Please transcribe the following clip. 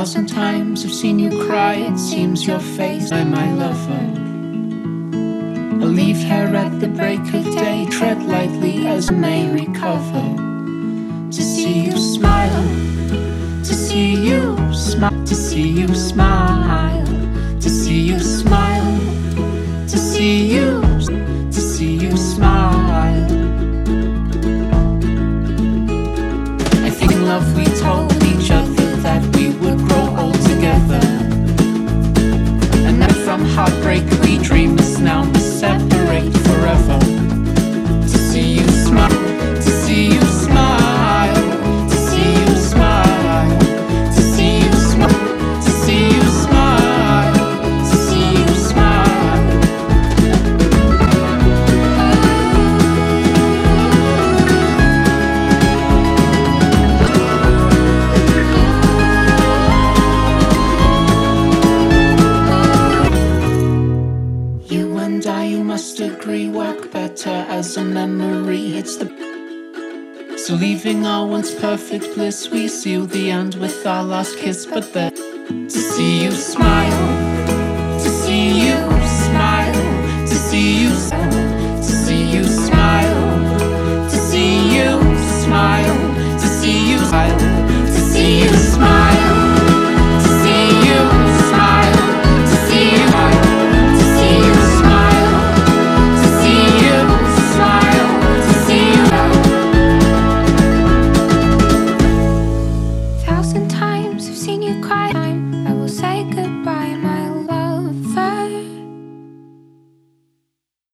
1,000 times I've seen you cry. It seems your face, I'm my lover. I'll leave here at the break of day. Tread lightly as I may recover. To see you smile, to see you smile, to see you smile, to see you smile, to see you smile. I think in love we told each other that we would grow old together. And now from heartbreak we dreamers now must separate forever. To see you smile, to see you smile, to see you smile, to see you smile, to see you smile, to see you smile. You and I, you must agree, work better as a memory hits the. So leaving our once perfect bliss, we seal the end with our last kiss. But then to see you smile,